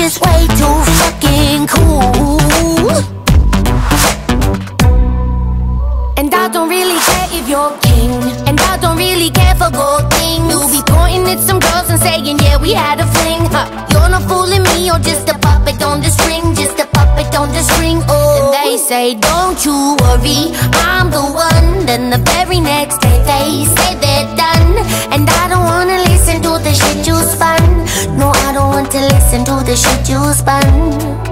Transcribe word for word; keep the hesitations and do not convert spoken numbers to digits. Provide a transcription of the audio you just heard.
just way too fucking cool. And I don't really care if you're king, and I don't really care for gold things. You'll be pointing at some girls and saying, yeah, we had a fling, huh? You're not fooling me, you're just a puppet on the string, just a puppet on the string, oh. Then they say, don't you worry, I'm the one. Then the very next day they say they're done. And I don't wanna listen to the shit you spun. No, I don't want to listen to the shit you spun.